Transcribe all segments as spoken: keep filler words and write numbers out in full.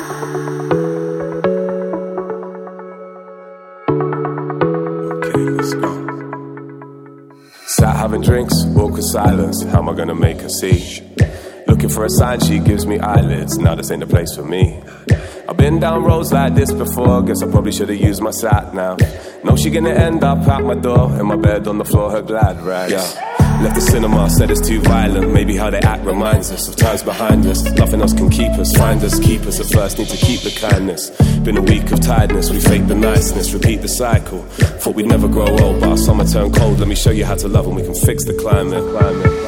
Okay, let's go. Sat having drinks, awkward silence. How am I gonna make her see? Looking for a sign, she gives me eyelids. Now this ain't the place for me. I've been down roads like this before. Guess I probably should've used my sat nav. Know she gonna end up at my door, in my bed on the floor, her glad rags. Yeah. Left the cinema, said it's too violent. Maybe how they act reminds us of times behind us. Nothing else can keep us, find us, keep us. At first need to keep the kindness. Been a week of tiredness, we fake the niceness, repeat the cycle. Thought we'd never grow old, but our summer turned cold. Let me show you how to love and we can fix the climate, climate, climate.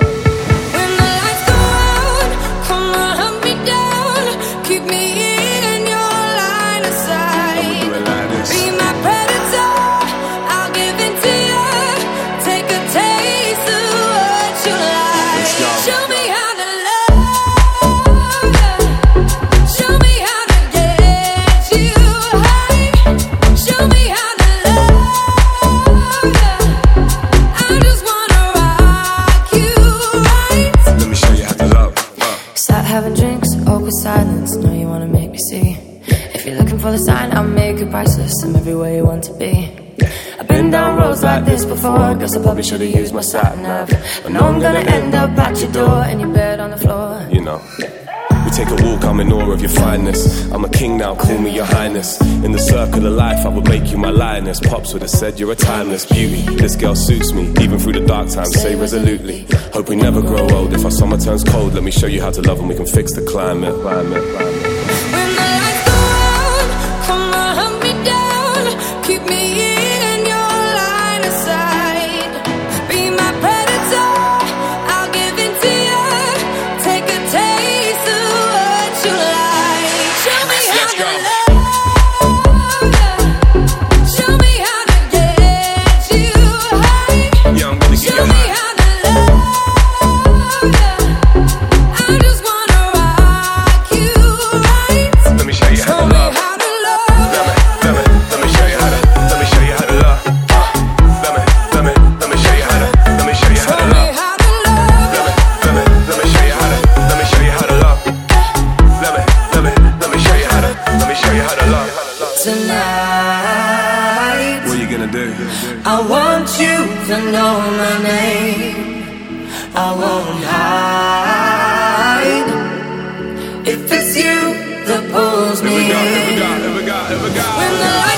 Having drinks, awkward silence. Know you wanna make me see. If you're looking for the sign, I'll make it priceless. I'm everywhere you want to be. I've been down roads like this before. Guess I probably should've used my sat nav. But now I'm gonna end up at your door, in your bed on the floor. You know, we take a walk, I'm in awe of your fineness. I'm a king now, call me your highness. In the circle of life, I would make you my lioness. Pops would've said you're a timeless beauty. This girl suits me, even through the dark times, say resolutely. Hope we never grow old. If our summer turns cold, let me show you how to love and we can fix the climate, climate, climate. When the lights go out, come on, hunt me down. Keep me in your line of sight. Be my predator, I'll give in to you. Take a taste of what you like. Show me how to love. Show me how to get you high. Yeah, I'm gonna get you high. Tonight, what are you gonna do? I want you to know my name. I won't hide. If it's you that pulls me in. Here we go, here we go, here we go, here we go. When the light